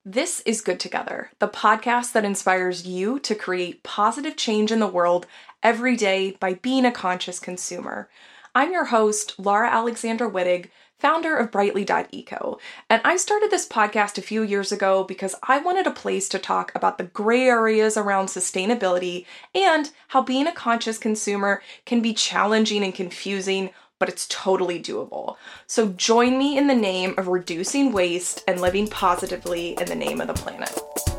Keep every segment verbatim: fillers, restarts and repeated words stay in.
This is Good Together, the podcast that inspires you to create positive change in the world every day by being a conscious consumer. I'm your host, Laura Alexandra Wittig, founder of Brightly dot eco, and I started this podcast a few years ago because I wanted a place to talk about the gray areas around sustainability and how being a conscious consumer can be challenging and confusing, but it's totally doable. So join me in the name of reducing waste and living positively in the name of the planet.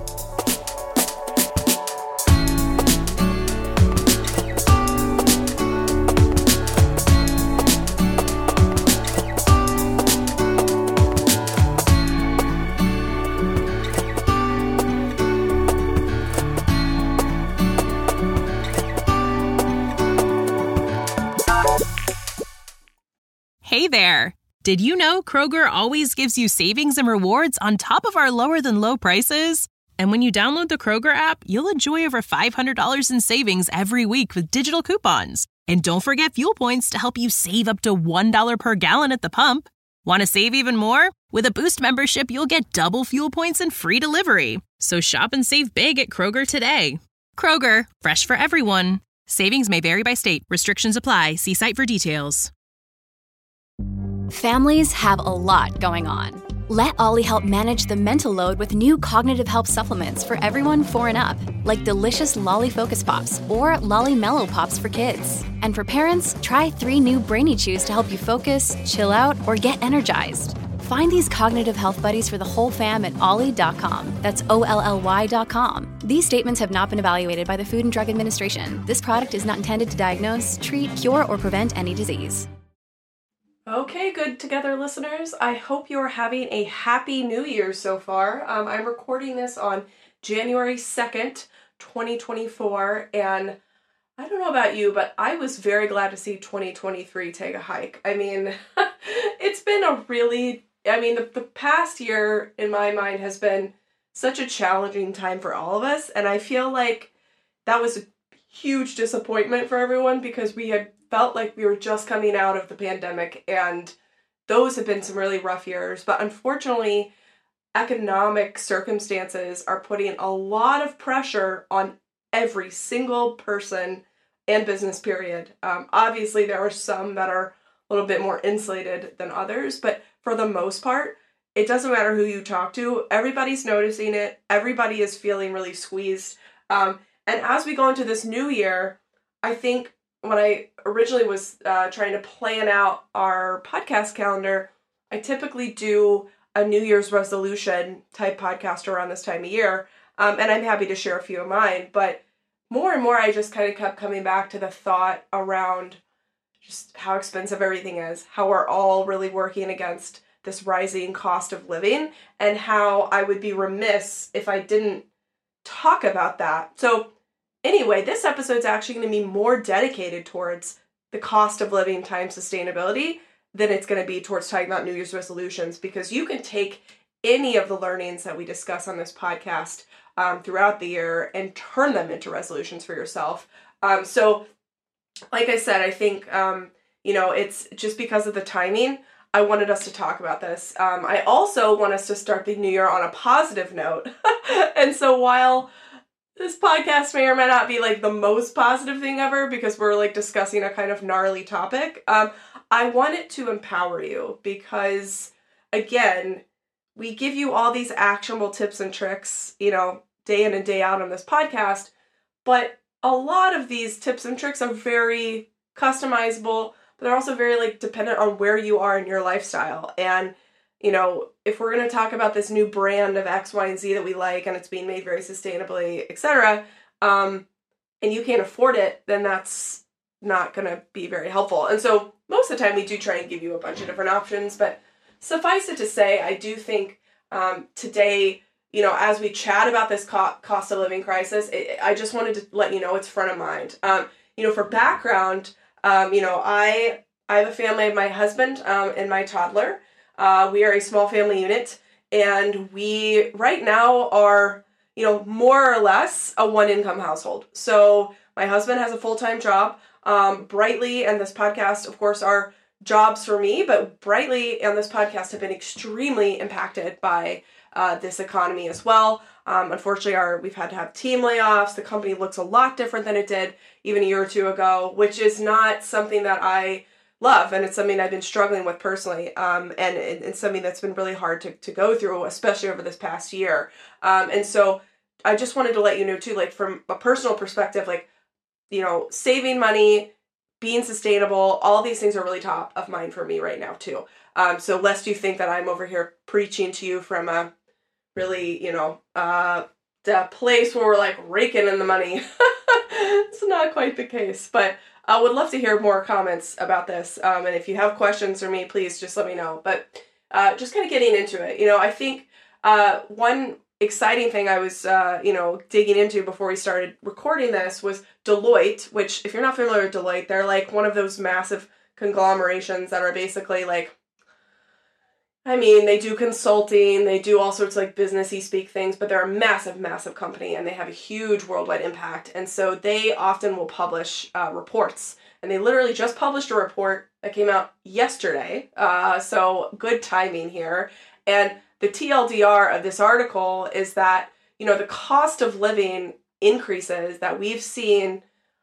Hey there! Did you know Kroger always gives you savings and rewards on top of our lower than low prices? And when you download the Kroger app, you'll enjoy over five hundred dollars in savings every week with digital coupons. And don't forget fuel points to help you save up to one dollar per gallon at the pump. Want to save even more? With a Boost membership, you'll get double fuel points and free delivery. So shop and save big at Kroger today. Kroger, fresh for everyone. Savings may vary by state. Restrictions apply. See site for details. Families have a lot going on. Let Ollie help manage the mental load with new cognitive help supplements for everyone four and up, like delicious Lolly Focus Pops or Lolly Mellow Pops for kids. And for parents, try three new Brainy Chews to help you focus, chill out, or get energized. Find these cognitive health buddies for the whole fam at ollie dot com. That's O L L Y dot com. These statements have not been evaluated by the Food and Drug Administration. This product is not intended to diagnose, treat, cure, or prevent any disease. Okay, Good Together listeners, I hope you're having a happy new year so far. Um, I'm recording this on January second, twenty twenty-four, and I don't know about you, but I was very glad to see twenty twenty-three take a hike. I mean, it's been a really, I mean, the, the past year in my mind has been such a challenging time for all of us, and I feel like that was a huge disappointment for everyone because we had felt like we were just coming out of the pandemic, and those have been some really rough years. But unfortunately, economic circumstances are putting a lot of pressure on every single person and business, period. Um, obviously, there are some that are a little bit more insulated than others, but for the most part, it doesn't matter who you talk to. Everybody's noticing it. Everybody is feeling really squeezed. Um, and as we go into this new year, I think when I originally was uh, trying to plan out our podcast calendar, I typically do a New Year's resolution type podcast around this time of year. Um, and I'm happy to share a few of mine. But more and more, I just kind of kept coming back to the thought around just how expensive everything is, how we're all really working against this rising cost of living, and how I would be remiss if I didn't talk about that. So anyway, this episode's actually going to be more dedicated towards the cost of living times sustainability than it's going to be towards talking about New Year's resolutions, because you can take any of the learnings that we discuss on this podcast um, throughout the year and turn them into resolutions for yourself. Um, so, like I said, I think, um, you know, it's just because of the timing, I wanted us to talk about this. Um, I also want us to start the new year on a positive note. And so while this podcast may or may not be like the most positive thing ever because we're like discussing a kind of gnarly topic, um, I want it to empower you because, again, we give you all these actionable tips and tricks, you know, day in and day out on this podcast, but a lot of these tips and tricks are very customizable, but they're also very like dependent on where you are in your lifestyle. And you know, if we're going to talk about this new brand of X, Y, and Z that we like, and it's being made very sustainably, et cetera, um, and you can't afford it, then that's not going to be very helpful. And so most of the time we do try and give you a bunch of different options, but suffice it to say, I do think um, today, you know, as we chat about this co- cost of living crisis, it, I just wanted to let you know it's front of mind. Um, you know, for background, um, you know, I, I have a family of my husband um, and my toddler. Uh, we are a small family unit, and we right now are, you know, more or less a one-income household. So my husband has a full-time job. Um, Brightly and this podcast, of course, are jobs for me, but Brightly and this podcast have been extremely impacted by uh, this economy as well. Um, unfortunately, our we've had to have team layoffs. The company looks a lot different than it did even a year or two ago, which is not something that I love, and it's something I've been struggling with personally, um, and it, it's something that's been really hard to, to go through, especially over this past year. Um, and so I just wanted to let you know too, like from a personal perspective, like, you know, saving money, being sustainable, all these things are really top of mind for me right now too. Um, so lest you think that I'm over here preaching to you from a really, you know, uh, the place where we're like raking in the money. It's not quite the case, but I would love to hear more comments about this. Um, and if you have questions for me, please just let me know. But uh, just kind of getting into it, you know, I think uh, one exciting thing I was, uh, you know, digging into before we started recording this was Deloitte, which if you're not familiar with Deloitte, they're like one of those massive conglomerations that are basically like, I mean, they do consulting, they do all sorts of like businessy speak things, but they're a massive, massive company and they have a huge worldwide impact. And so they often will publish uh, reports. And they literally just published a report that came out yesterday. Uh, so good timing here. And the T L D R of this article is that, you know, the cost of living increases that we've seen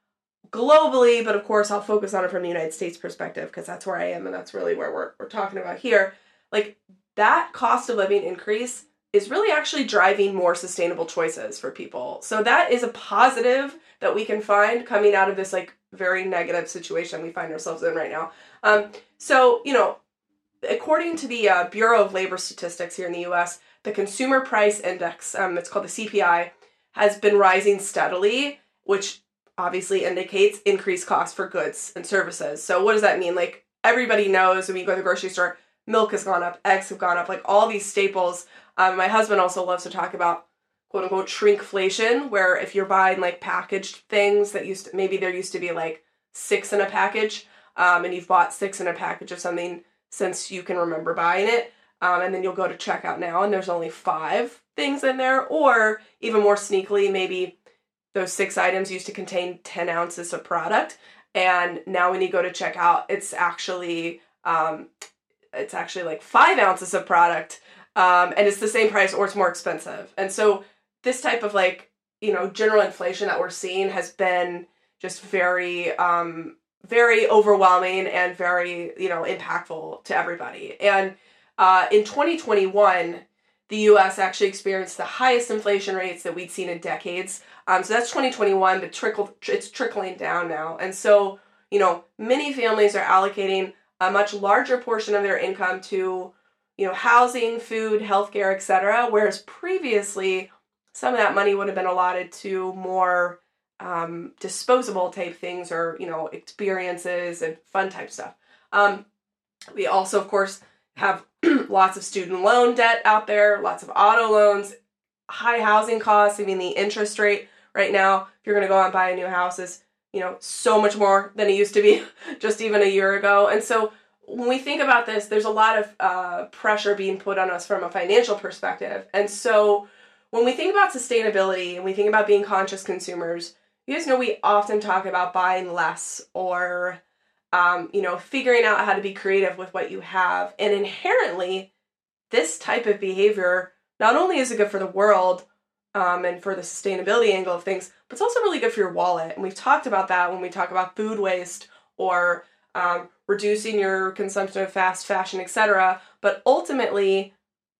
globally, but of course I'll focus on it from the United States perspective because that's where I am and that's really where we're we're talking about here. Like that cost of living increase is really actually driving more sustainable choices for people. So that is a positive that we can find coming out of this like very negative situation we find ourselves in right now. Um, so, you know, according to the uh, Bureau of Labor Statistics here in the U S, the Consumer Price Index, um, it's called the C P I, has been rising steadily, which obviously indicates increased costs for goods and services. So what does that mean? Like everybody knows when you go to the grocery store, milk has gone up, eggs have gone up, like all these staples. Um, my husband also loves to talk about quote unquote shrinkflation, where if you're buying like packaged things that used to, maybe there used to be like six in a package, um, and you've bought six in a package of something since you can remember buying it, um, and then you'll go to checkout now and there's only five things in there, or even more sneakily, maybe those six items used to contain ten ounces of product, and now when you go to checkout, it's actually um, it's actually like five ounces of product, um, and it's the same price or it's more expensive. And so this type of like, you know, general inflation that we're seeing has been just very, um, very overwhelming and very, you know, impactful to everybody. And uh, in twenty twenty-one, the U S actually experienced the highest inflation rates that we'd seen in decades. Um, so that's twenty twenty-one, but trickled, it's trickling down now. And so, you know, many families are allocating a much larger portion of their income to, you know, housing, food, healthcare, et cetera. Whereas previously, some of that money would have been allotted to more um, disposable type things or, you know, experiences and fun type stuff. Um, we also, of course, have lots of student loan debt out there, lots of auto loans, high housing costs. I mean, the interest rate right now, if you're going to go out and buy a new house, is, you know, so much more than it used to be just even a year ago. And so when we think about this, there's a lot of uh, pressure being put on us from a financial perspective. And so when we think about sustainability and we think about being conscious consumers, you guys know we often talk about buying less or, um, you know, figuring out how to be creative with what you have. And inherently, this type of behavior, not only is it good for the world, Um, and for the sustainability angle of things, but it's also really good for your wallet. And we've talked about that when we talk about food waste or um, reducing your consumption of fast fashion, et cetera. But ultimately,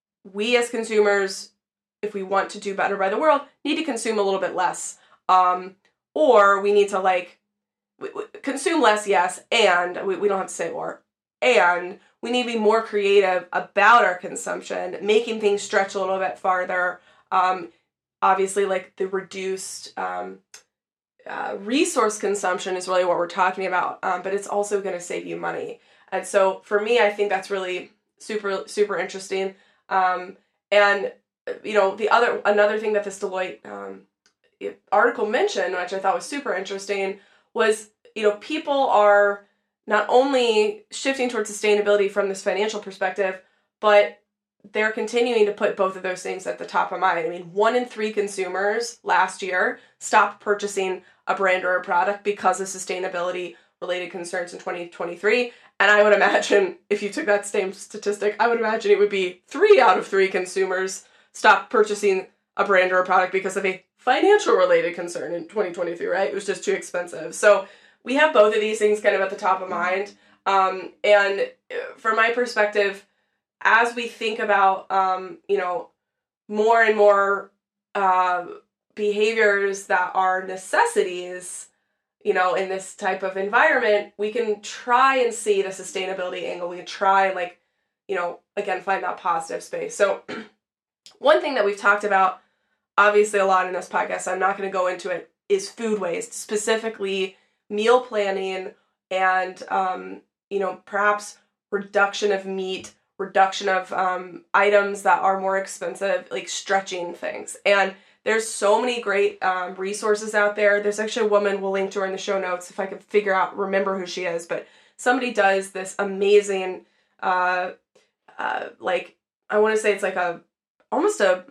we as consumers, if we want to do better by the world, need to consume a little bit less. Um, or we need to like, w- w- consume less, yes, and we, we don't have to say or, and we need to be more creative about our consumption, making things stretch a little bit farther. Um, Obviously, like the reduced um, uh, resource consumption is really what we're talking about, um, but it's also going to save you money. And so for me, I think that's really super, super interesting. Um, and, you know, the other, another thing that this Deloitte um, article mentioned, which I thought was super interesting, was, you know, people are not only shifting towards sustainability from this financial perspective, but they're continuing to put both of those things at the top of mind. I mean, one in three consumers last year stopped purchasing a brand or a product because of sustainability related concerns in twenty twenty-three. And I would imagine if you took that same statistic, I would imagine it would be three out of three consumers stop purchasing a brand or a product because of a financial related concern in twenty twenty-three, right? It was just too expensive. So we have both of these things kind of at the top of mind. Um, and from my perspective, as we think about, um, you know, more and more uh, behaviors that are necessities, you know, in this type of environment, we can try and see the sustainability angle. We can try, like, you know, again, find that positive space. So one thing that we've talked about, obviously a lot in this podcast, I'm not going to go into it, is food waste, specifically meal planning and, um, you know, perhaps reduction of meat, reduction of um, items that are more expensive, like stretching things. And there's so many great um, resources out there. There's actually a woman, we'll link to her in the show notes if I can figure out, remember who she is, but somebody does this amazing, uh, uh, like, I want to say it's like a, almost a,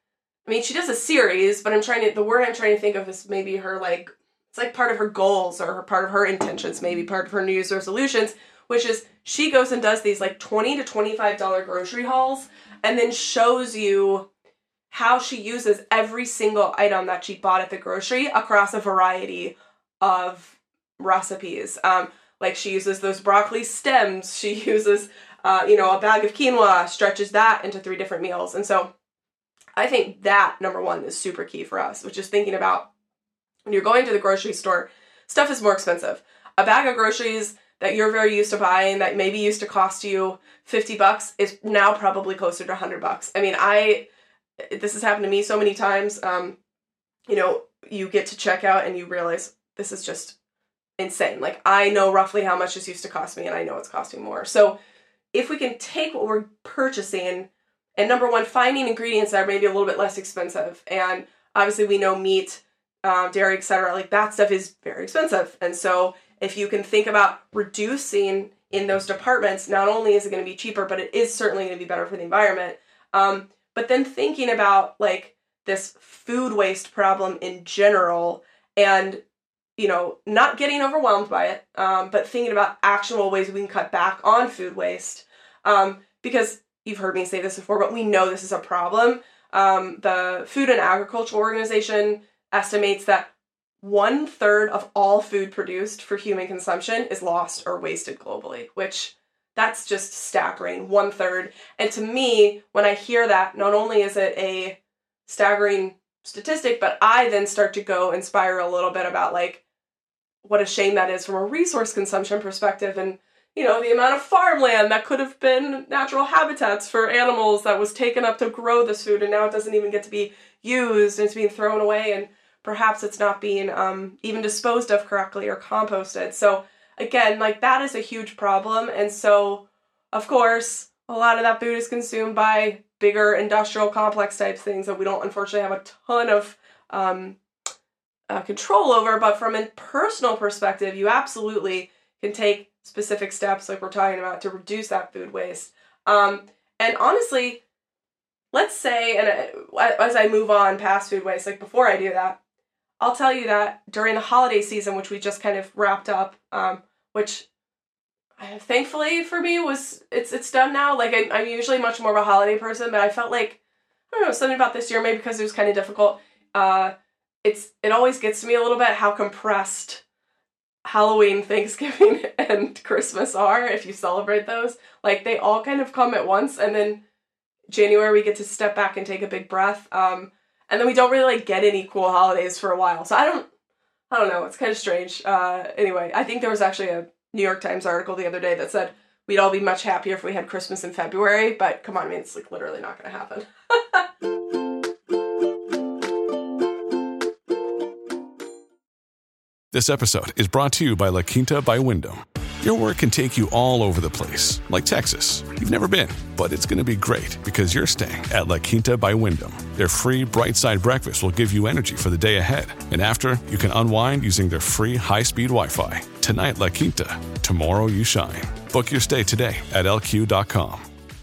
I mean, she does a series, but I'm trying to, the word I'm trying to think of is maybe her, like, it's like part of her goals or her, part of her intentions, maybe part of her New Year's resolutions, which is she goes and does these like twenty to twenty-five dollars grocery hauls and then shows you how she uses every single item that she bought at the grocery across a variety of recipes. Um, like she uses those broccoli stems, she uses, uh, you know, a bag of quinoa, stretches that into three different meals. And so I think that, number one, is super key for us, which is thinking about when you're going to the grocery store, stuff is more expensive. A bag of groceries that you're very used to buying that maybe used to cost you fifty bucks is now probably closer to one hundred bucks. I mean, I, this has happened to me so many times. Um, you know, you get to checkout and you realize this is just insane. Like, I know roughly how much this used to cost me and I know it's costing more. So if we can take what we're purchasing and, number one, finding ingredients that are maybe a little bit less expensive. And obviously we know meat, uh, dairy, et cetera, like that stuff is very expensive. And so if you can think about reducing in those departments, not only is it going to be cheaper, but it is certainly going to be better for the environment. Um, but then thinking about like this food waste problem in general and, you know, not getting overwhelmed by it, um, but thinking about actionable ways we can cut back on food waste. Um, because you've heard me say this before, but we know this is a problem. Um, the Food and Agriculture Organization estimates that one third of all food produced for human consumption is lost or wasted globally, which that's just staggering, one third. And to me, when I hear that, not only is it a staggering statistic, but I then start to go and spiral a little bit about like, what a shame that is from a resource consumption perspective. And, you know, the amount of farmland that could have been natural habitats for animals that was taken up to grow this food, and now it doesn't even get to be used and it's being thrown away, and perhaps it's not being um, even disposed of correctly or composted. So again, like that is a huge problem. And so, of course, a lot of that food is consumed by bigger industrial complex type things that we don't unfortunately have a ton of um, uh, control over. But from a personal perspective, you absolutely can take specific steps like we're talking about to reduce that food waste. Um, and honestly, let's say, and as I move on past food waste, like before I do that, I'll tell you that during the holiday season, which we just kind of wrapped up, um, which uh, thankfully for me was, it's it's done now. Like I, I'm usually much more of a holiday person, but I felt like, I don't know, something about this year, maybe because it was kind of difficult. Uh, it's it always gets to me a little bit how compressed Halloween, Thanksgiving, and Christmas are if you celebrate those. Like they all kind of come at once, and then January we get to step back and take a big breath. Um, And then we don't really like get any cool holidays for a while. So I don't, I don't know. It's kind of strange. Uh, anyway, I think there was actually a New York Times article the other day that said we'd all be much happier if we had Christmas in February. But come on, I mean, it's like literally not going to happen. This episode is brought to you by La Quinta by Wyndham. Your work can take you all over the place, like Texas. You've never been, but it's going to be great because you're staying at La Quinta by Wyndham. Their free Bright Side breakfast will give you energy for the day ahead. And after, you can unwind using their free high-speed Wi-Fi. Tonight, La Quinta. Tomorrow, you shine. Book your stay today at L Q dot com.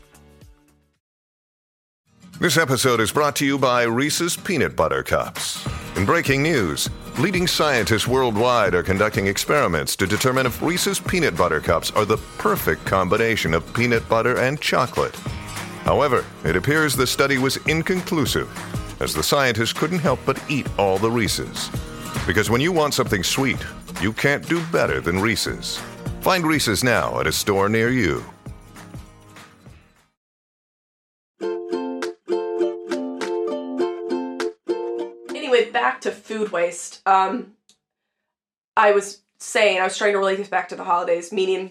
This episode is brought to you by Reese's Peanut Butter Cups. In breaking news, leading scientists worldwide are conducting experiments to determine if Reese's Peanut Butter Cups are the perfect combination of peanut butter and chocolate. However, it appears the study was inconclusive, as the scientists couldn't help but eat all the Reese's. Because when you want something sweet, you can't do better than Reese's. Find Reese's now at a store near you. Anyway, back to food waste. Um, I was saying, I was trying to relate this back to the holidays, meaning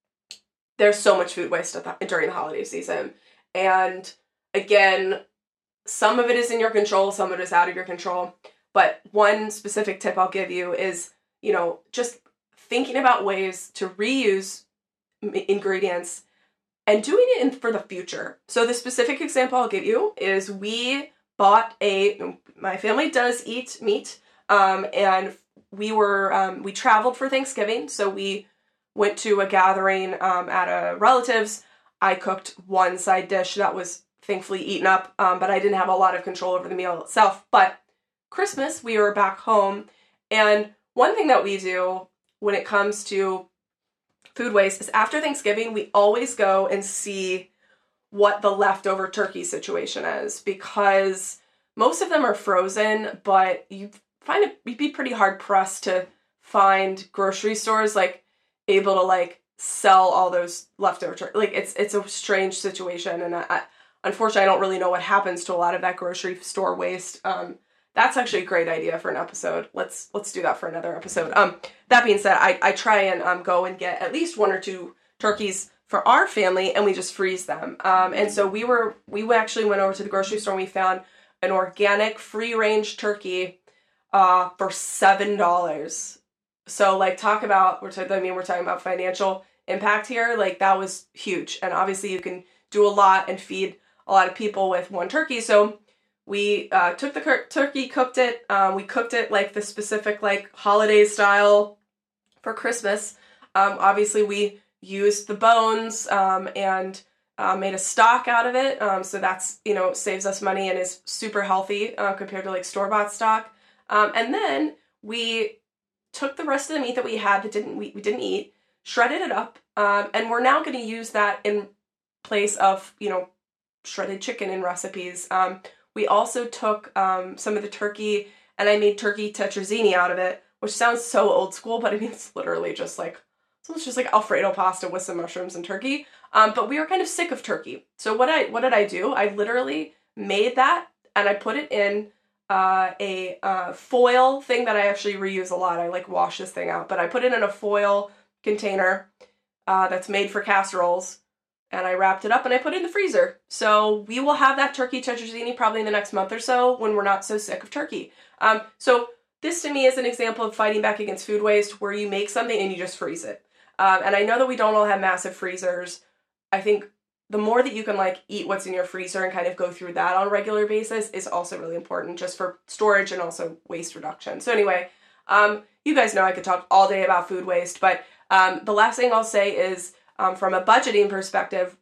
there's so much food waste at the, during the holiday season. And again, some of it is in your control, some of it is out of your control. But one specific tip I'll give you is, you know, just thinking about ways to reuse ingredients and doing it in, for the future. So the specific example I'll give you is we bought a, my family does eat meat, um, and we were, um, we traveled for Thanksgiving, so we went to a gathering um, at a relative's. I cooked one side dish that was thankfully eaten up, um, but I didn't have a lot of control over the meal itself. But Christmas, we were back home, and one thing that we do when it comes to food waste is after Thanksgiving, we always go and see what the leftover turkey situation is, because most of them are frozen, but you find it, you'd be pretty hard pressed to find grocery stores like able to like sell all those leftover turkey. Like it's it's a strange situation, and I, I, unfortunately I don't really know what happens to a lot of that grocery store waste. Um, that's actually a great idea for an episode. Let's let's do that for another episode. Um, that being said, I, I try and um, go and get at least one or two turkeys for our family, and we just freeze them. Um, and so we were we actually went over to the grocery store and we found an organic free range turkey uh, for seven dollars. So like talk about we're t- I mean we're talking about financial impact here. Like that was huge, and obviously you can do a lot and feed a lot of people with one turkey. So we uh, took the cur- turkey, cooked it. Um, we cooked it like the specific like holiday style for Christmas. Um, obviously we used the bones um, and uh, made a stock out of it. Um, so that's, you know, saves us money and is super healthy uh, compared to like store-bought stock. Um, and then we took the rest of the meat that we had that didn't we, we didn't eat, shredded it up, um, and we're now going to use that in place of, you know, shredded chicken in recipes. Um, we also took um, some of the turkey and I made turkey tetrazzini out of it, which sounds so old school, but I mean, it's literally just like, so it's just like Alfredo pasta with some mushrooms and turkey. Um, but we were kind of sick of turkey. So what I what did I do? I literally made that and I put it in uh, a uh, foil thing that I actually reuse a lot. I like wash this thing out, but I put it in a foil container uh, that's made for casseroles, and I wrapped it up and I put it in the freezer. So we will have that turkey tetrazzini probably in the next month or so when we're not so sick of turkey. Um, so this to me is an example of fighting back against food waste where you make something and you just freeze it. Um, and I know that we don't all have massive freezers. I think the more that you can like eat what's in your freezer and kind of go through that on a regular basis is also really important just for storage and also waste reduction. So anyway, um, you guys know I could talk all day about food waste, but um, the last thing I'll say is um, from a budgeting perspective,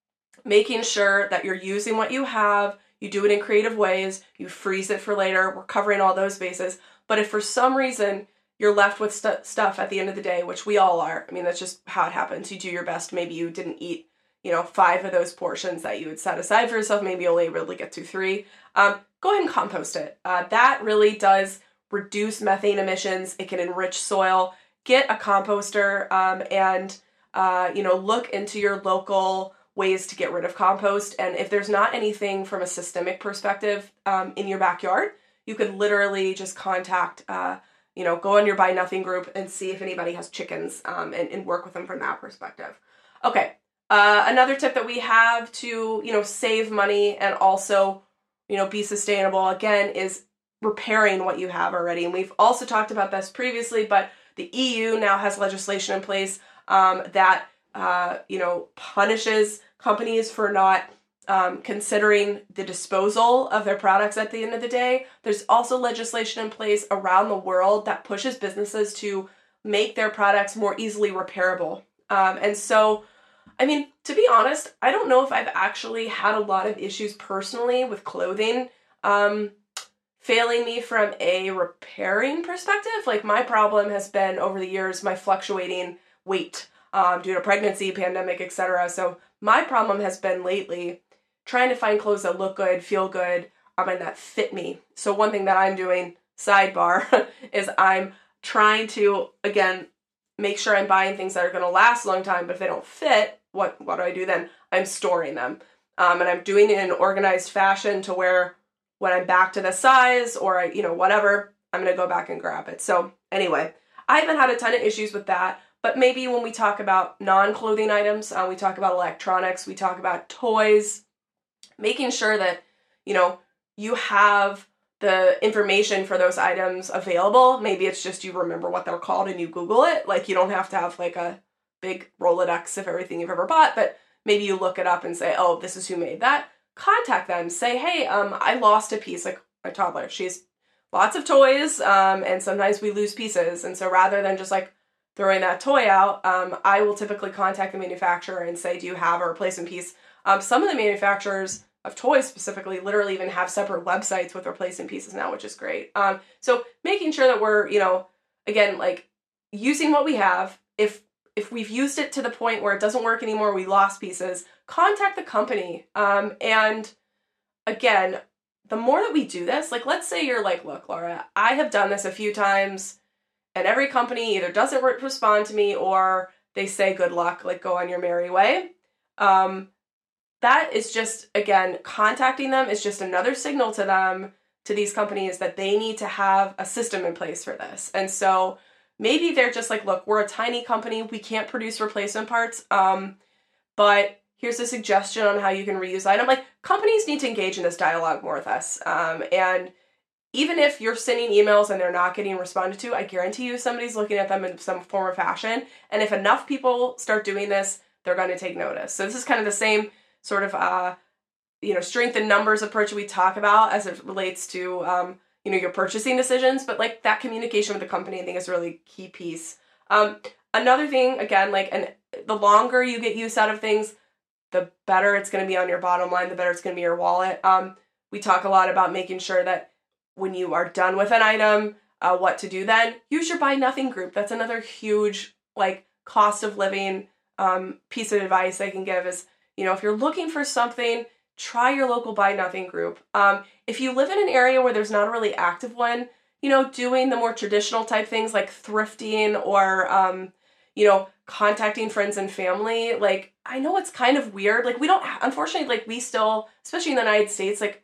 making sure that you're using what you have, you do it in creative ways, you freeze it for later. We're covering all those bases. But if for some reason you're left with st- stuff at the end of the day, which we all are. I mean, that's just how it happens. You do your best. Maybe you didn't eat, you know, five of those portions that you had set aside for yourself. Maybe you only really get to three. Um, go ahead and compost it. Uh, that really does reduce methane emissions. It can enrich soil. Get a composter um, and, uh, you know, look into your local ways to get rid of compost. And if there's not anything from a systemic perspective um, in your backyard, you could literally just contact uh, you know, go on your Buy Nothing group and see if anybody has chickens um, and, and work with them from that perspective. Okay, uh, another tip that we have to, you know, save money and also, you know, be sustainable, again, is repairing what you have already. And we've also talked about this previously, but the E U now has legislation in place um, that, uh, you know, punishes companies for not Um, considering the disposal of their products at the end of the day. There's also legislation in place around the world that pushes businesses to make their products more easily repairable. Um, and so, I mean, to be honest, I don't know if I've actually had a lot of issues personally with clothing um, failing me from a repairing perspective. Like my problem has been over the years, my fluctuating weight um, due to pregnancy, pandemic, et cetera. So my problem has been lately trying to find clothes that look good, feel good, um, and that fit me. So one thing that I'm doing, sidebar, is I'm trying to, again, make sure I'm buying things that are going to last a long time, but if they don't fit, what, what do I do then? I'm storing them. Um, and I'm doing it in organized fashion to where when I'm back to the size or, I, you know, whatever, I'm going to go back and grab it. So anyway, I haven't had a ton of issues with that, but maybe when we talk about non-clothing items, uh, we talk about electronics, we talk about toys, making sure that, you know, you have the information for those items available. Maybe it's just you remember what they're called and you Google it. Like, you don't have to have like a big Rolodex of everything you've ever bought, but maybe you look it up and say, oh, this is who made that. Contact them. Say, hey, um, I lost a piece. Like my toddler, she has lots of toys, um, and sometimes we lose pieces. And so rather than just like throwing that toy out, um, I will typically contact the manufacturer and say, do you have a replacement piece? Um, some of the manufacturers of toys specifically literally even have separate websites with replacement pieces now, which is great. Um, so making sure that we're, you know, again, like using what we have. If if we've used it to the point where it doesn't work anymore, we lost pieces, contact the company. Um, and again, the more that we do this, like let's say you're like, look, Laura, I have done this a few times and every company either doesn't re- respond to me or they say good luck, like go on your merry way. Um, that is just, again, contacting them is just another signal to them, to these companies, that they need to have a system in place for this. And so maybe they're just like, look, we're a tiny company, we can't produce replacement parts, um, but here's a suggestion on how you can reuse item. Like, companies need to engage in this dialogue more with us. Um, and even if you're sending emails and they're not getting responded to, I guarantee you somebody's looking at them in some form or fashion. And if enough people start doing this, they're going to take notice. So this is kind of the same sort of, uh, you know, strength in numbers approach we talk about as it relates to, um, you know, your purchasing decisions. But like that communication with the company, I think is a really key piece. Um, another thing, again, like, and the longer you get use out of things, the better it's going to be on your bottom line, the better it's going to be your wallet. Um, we talk a lot about making sure that when you are done with an item, uh, what to do then. Use your buy nothing group. That's another huge, like, cost of living um, piece of advice I can give is, you know, if you're looking for something, try your local buy nothing group. Um, if you live in an area where there's not a really active one, you know, doing the more traditional type things like thrifting or, um, you know, contacting friends and family. Like, I know it's kind of weird. Like, we don't, unfortunately, like, we still, especially in the United States, like,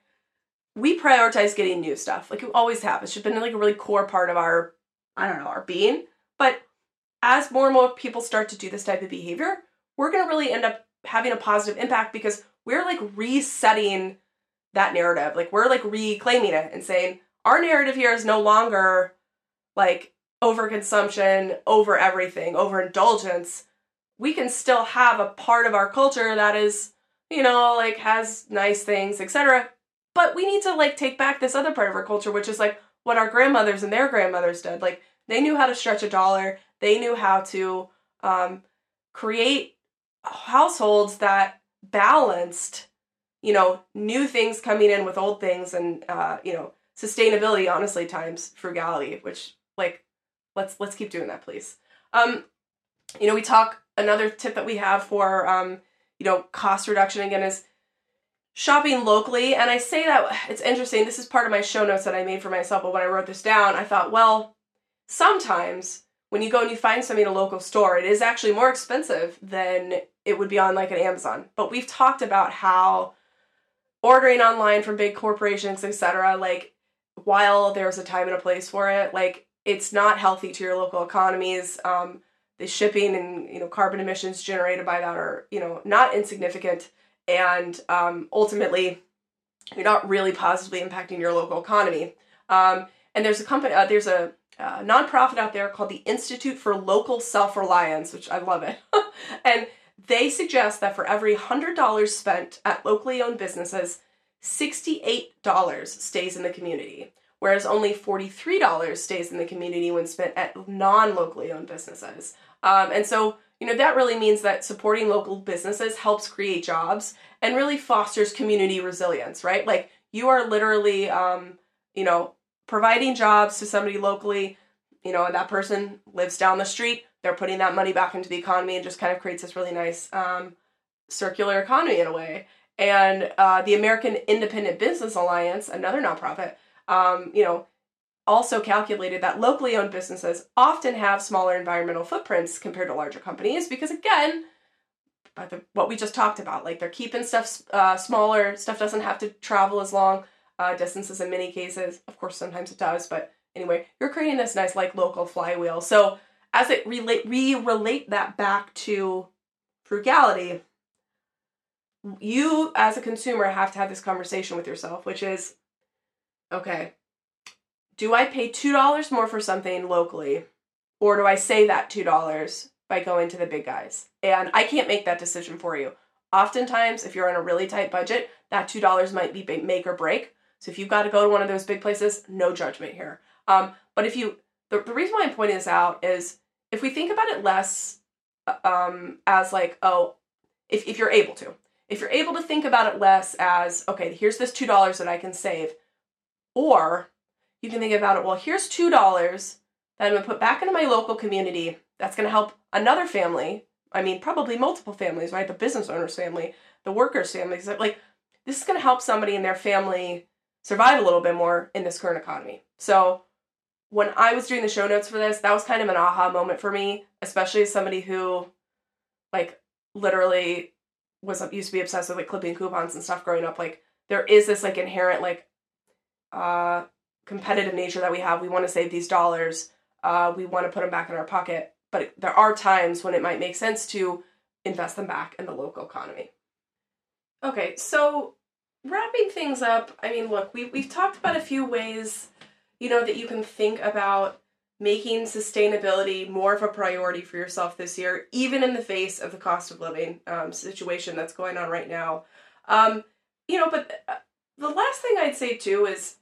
we prioritize getting new stuff. Like, we always have. It's just been, like, a really core part of our, I don't know, our being. But as more and more people start to do this type of behavior, we're going to really end up having a positive impact because we're, like, resetting that narrative. Like, we're, like, reclaiming it and saying, our narrative here is no longer, like, overconsumption, over everything, overindulgence. We can still have a part of our culture that is, you know, like, has nice things, et cetera. But we need to, like, take back this other part of our culture, which is, like, what our grandmothers and their grandmothers did. Like, they knew how to stretch a dollar. They knew how to um, create households that balanced, you know, new things coming in with old things and, uh, you know, sustainability, honestly, times frugality, which, like, let's let's keep doing that, please. Um, you know, we talk, another tip that we have for, um, you know, cost reduction, again, is shopping locally. And I say that, it's interesting, this is part of my show notes that I made for myself, but when I wrote this down, I thought, well, sometimes when you go and you find something in a local store, it is actually more expensive than it would be on, like, an Amazon. But we've talked about how ordering online from big corporations, et cetera, like, while there's a time and a place for it, like, it's not healthy to your local economies. Um, the shipping and, you know, carbon emissions generated by that are, you know, not insignificant. And um, ultimately, you're not really positively impacting your local economy. Um, and there's a company, uh, there's a uh, nonprofit out there called the Institute for Local Self-Reliance, which I love it. And they suggest that for every one hundred dollars spent at locally owned businesses, sixty-eight dollars stays in the community, whereas only forty-three dollars stays in the community when spent at non-locally owned businesses. Um, and so, you know, that really means that supporting local businesses helps create jobs and really fosters community resilience, right? Like, you are literally, um, you know, providing jobs to somebody locally, you know, and that person lives down the street. They're putting that money back into the economy and just kind of creates this really nice um, circular economy in a way. And uh, the American Independent Business Alliance, another nonprofit, um, you know, also calculated that locally owned businesses often have smaller environmental footprints compared to larger companies because, again, by the, what we just talked about, like they're keeping stuff uh, smaller, stuff doesn't have to travel as long uh, distances in many cases. Of course, sometimes it does, but anyway, you're creating this nice like local flywheel. So as it relate, re-relate that back to frugality, you as a consumer have to have this conversation with yourself, which is, okay, do I pay two dollars more for something locally, or do I save that two dollars by going to the big guys? And I can't make that decision for you. Oftentimes, if you're on a really tight budget, that two dollars might be make or break. So if you've got to go to one of those big places, no judgment here. Um, but if you, the, the reason why I'm pointing this out is if we think about it less um, as like, oh, if, if you're able to, if you're able to think about it less as, okay, here's this two dollars that I can save, or you can think about it, well, here's two dollars that I'm going to put back into my local community that's going to help another family. I mean, probably multiple families, right? The business owner's family, the worker's family. Like, this is going to help somebody and their family survive a little bit more in this current economy. So when I was doing the show notes for this, that was kind of an aha moment for me, especially as somebody who, like, literally was used to be obsessed with, like, clipping coupons and stuff growing up. Like, there is this, like, inherent, like, uh, competitive nature that we have. We want to save these dollars. Uh, we want to put them back in our pocket. But there are times when it might make sense to invest them back in the local economy. Okay, so wrapping things up, I mean, look, we, we've talked about a few ways, you know, that you can think about making sustainability more of a priority for yourself this year, even in the face of the cost of living um, situation that's going on right now. Um, you know, but the last thing I'd say, too, is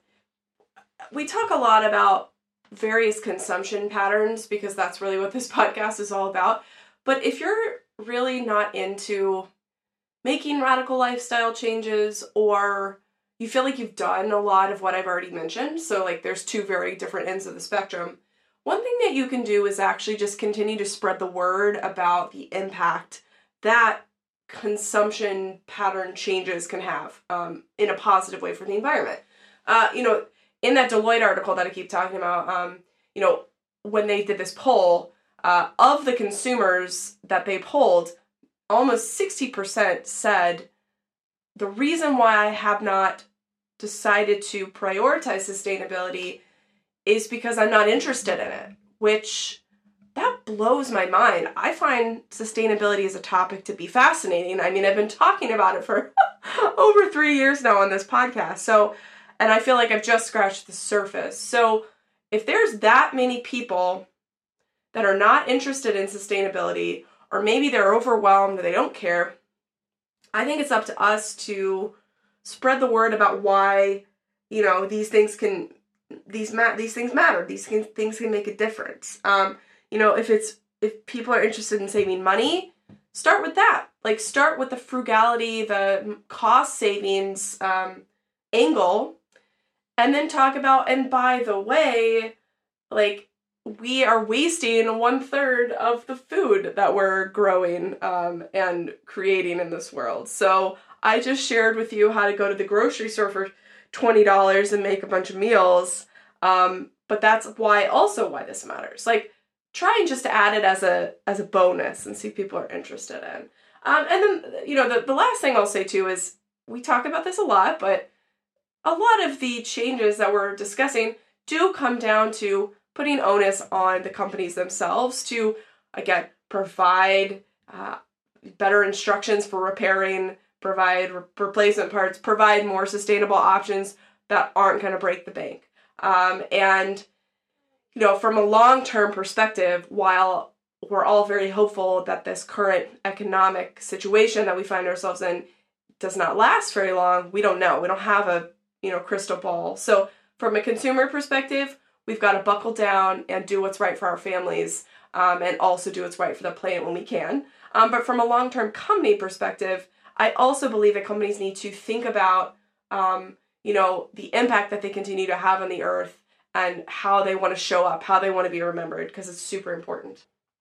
we talk a lot about various consumption patterns because that's really what this podcast is all about. But if you're really not into making radical lifestyle changes, or you feel like you've done a lot of what I've already mentioned, so like there's two very different ends of the spectrum, one thing that you can do is actually just continue to spread the word about the impact that consumption pattern changes can have um, in a positive way for the environment. Uh, you know, in that Deloitte article that I keep talking about, um, you know, when they did this poll, uh, of the consumers that they polled, almost sixty percent said, the reason why I have not decided to prioritize sustainability is because I'm not interested in it, which that blows my mind. I find sustainability as a topic to be fascinating. I mean, I've been talking about it for over three years now on this podcast. So, and I feel like I've just scratched the surface. So if there's that many people that are not interested in sustainability, or maybe they're overwhelmed or they don't care, I think it's up to us to spread the word about why, you know, these things can, these ma- these things matter. These can, things can make a difference. Um, you know, if it's, if people are interested in saving money, start with that. Like, start with the frugality, the cost savings um, angle, and then talk about, and by the way, like, we are wasting one third of the food that we're growing um, and creating in this world. So I just shared with you how to go to the grocery store for twenty dollars and make a bunch of meals. Um, but that's why, also why this matters. Like, trying just to add it as a as a bonus and see if people are interested in. Um, and then, you know, the, the last thing I'll say too is, we talk about this a lot, but a lot of the changes that we're discussing do come down to putting onus on the companies themselves to, again, provide uh, better instructions for repairing, provide re- replacement parts, provide more sustainable options that aren't going to break the bank. Um, and, you know, from a long-term perspective, while we're all very hopeful that this current economic situation that we find ourselves in does not last very long, we don't know. We don't have a, you know, crystal ball. So from a consumer perspective, we've got to buckle down and do what's right for our families, um, and also do what's right for the planet when we can. Um, but from a long-term company perspective, I also believe that companies need to think about, um, you know, the impact that they continue to have on the earth and how they want to show up, how they want to be remembered, because it's super important.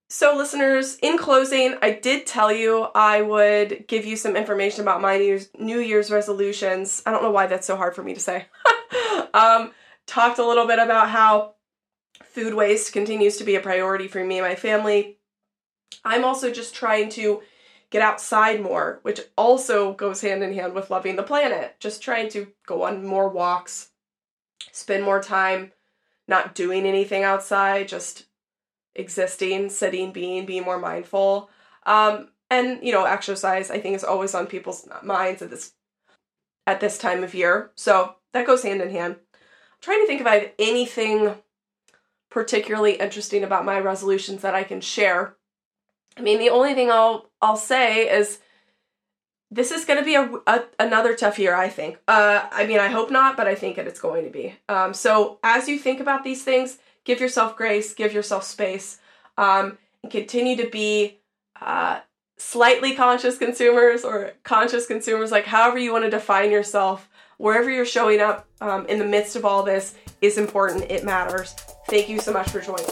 So listeners, in closing, I did tell you I would give you some information about my New Year's, New Year's resolutions. I don't know why that's so hard for me to say. um, talked a little bit about how food waste continues to be a priority for me and my family. I'm also just trying to get outside more, which also goes hand in hand with loving the planet. Just trying to go on more walks, spend more time not doing anything outside, just existing, sitting, being, being more mindful. Um, and, you know, exercise, I think, is always on people's minds at this at this time of year. So that goes hand in hand. I'm trying to think if I have anything particularly interesting about my resolutions that I can share. I mean, the only thing I'll I'll say is this is going to be a, a another tough year, I think. Uh, I mean, I hope not, but I think that it's going to be. Um, so as you think about these things, give yourself grace, give yourself space, um, and continue to be uh, slightly conscious consumers or conscious consumers, like however you want to define yourself. Wherever you're showing up um, in the midst of all this is important. It matters. Thank you so much for joining.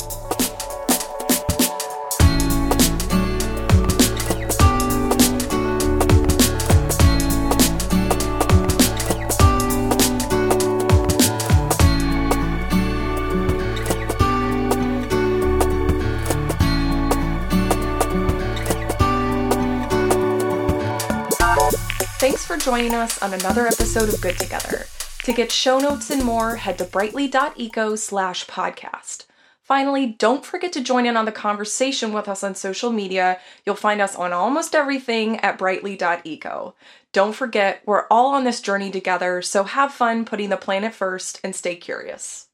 Thanks for joining us on another episode of Good Together. To get show notes and more, head to brightly.eco slash podcast. Finally, don't forget to join in on the conversation with us on social media. You'll find us on almost everything at brightly.eco. Don't forget, we're all on this journey together, so have fun putting the planet first and stay curious.